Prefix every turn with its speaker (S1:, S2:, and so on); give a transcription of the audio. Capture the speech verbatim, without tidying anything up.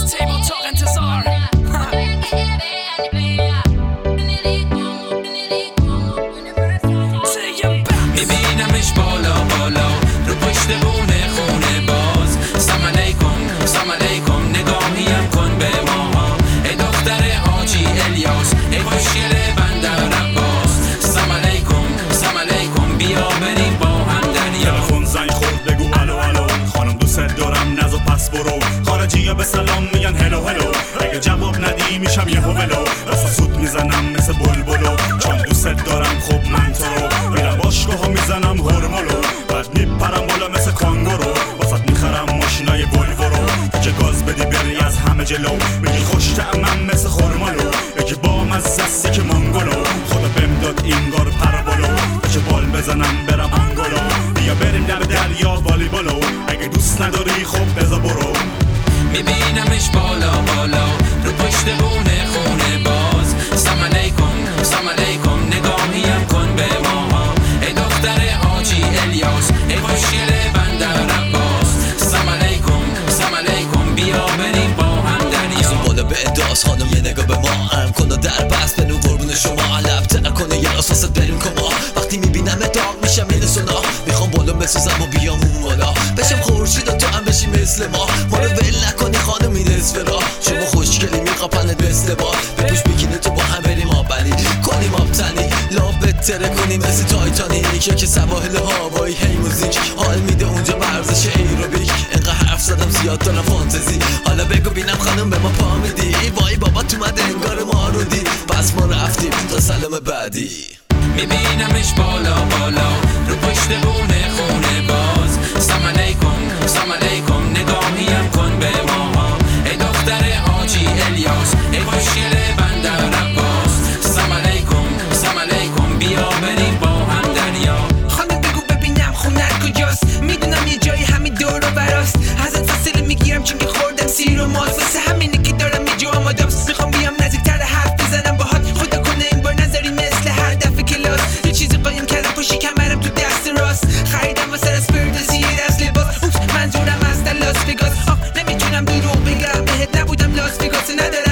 S1: تیبل تاق انتظار میبینمش بالا بالا رو پشت بونه خونه باز. سلام علیکم سلام علیکم نگاهیم کن به ماها. ای دختر حاجی الیاس ای خوشگل بندر عباس. سلام علیکم سلام علیکم بیا بریم با هم دریا.
S2: تلفن زنگ خورد بگو الو الو خانم دوست دارم نزو پس برو. خارجی ها به سلام میگن هلو هلو اگه جواب ندی میشم یه هولو. اصلا سود میزنم مثل بلبلو چون دوست دارم خب من تو رو. میرم باشگاه ها میزنم هرمولو بعد میپرم بالا مثل کانگورو. واسط میخرم ماشینای ولوو رو که گاز بدی بری از همه جلو. میگی خوش طعمم مثل خرمالو یکی با مزستی که مانگولو. خدا بهم داد اینگار پرابولو که بال بزنم برم انگولو. بیا بریم در دریا والیبالو اگه دوست نداری خب بزا برو.
S1: میبینمش بالا بالا رو پشت بونه خونه باز. سلام علیکم سلام علیکم نگاهیم کن به ماها. ای دختر حاجی الیاس ای خوشگل بندر عباس. سلام علیکم سلام علیکم بیا بریم با هم دریا.
S3: از اون بالا به اداس خانم یه نگاه به ما هم کن و در بست بنو قربون شما. لب تر کنه یه راست واسه بریم کما. وقتی میبینم داغ میشم میل سونا. میخوام بالا بسوزم و بیام اون بالا بشم خورشید و تو هم بشی مثل ما. ما رو ول نکنی خانم این نصف راه. شما خوشگلی میخواپنت مثل بار. بپوش بیکینه تو با هم بریم آبلی کنیم آبتنی لاب بتره کنیم مثل تایتانیک. که سواحل هوایی هی موزیک حال میده اونجا ورزش ایروبیک. انقدر حرف زدم زیاد دارم فانتزی. حالا بگو بینم خانم به ما پا میدی. وای بابا تو مده انگار ما رو دید. پس ما رفتیم تا سلام بعدی.
S1: میبینمش بالا بالا رو پشت بونه خونه باز. سلام علیکم سلام علیکم نگاهیم کن به ماها. ای دختر حاجی الیاس ای خوشگل بندر عباس. سلام علیکم سلام علیکم بیا بریم با هم دریا.
S4: خانم بگو ببینم خونت کجاست. میدونم یه جایی همین دور و براست. ازت فاصله میگیرم چون که خوردم سیر و ماست. واسه همینه که دارم یه جو آماده‌ست. میخوام بیام نزدیکتر حرف بزنم باهات. خدا کنه این بار نذاری مثل هر دفعه کلاس. یه چیزی قایم کردم پشت کمرم تو دست راست. خریدم واسه از فردوسی از لباس. اوف منظورم از لاس وگاس. آه نمیتونم دروغ بگم بهت نبودم لاس وگاس ندارم